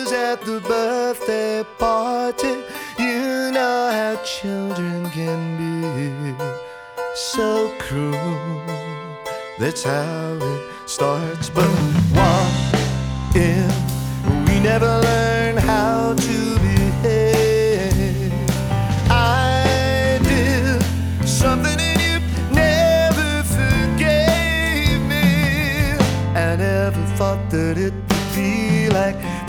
was at the birthday party. You know how children can be so cruel. That's how it starts. But what if we never learn how to behave? I did something and you never forgave me. I never thought that it would be like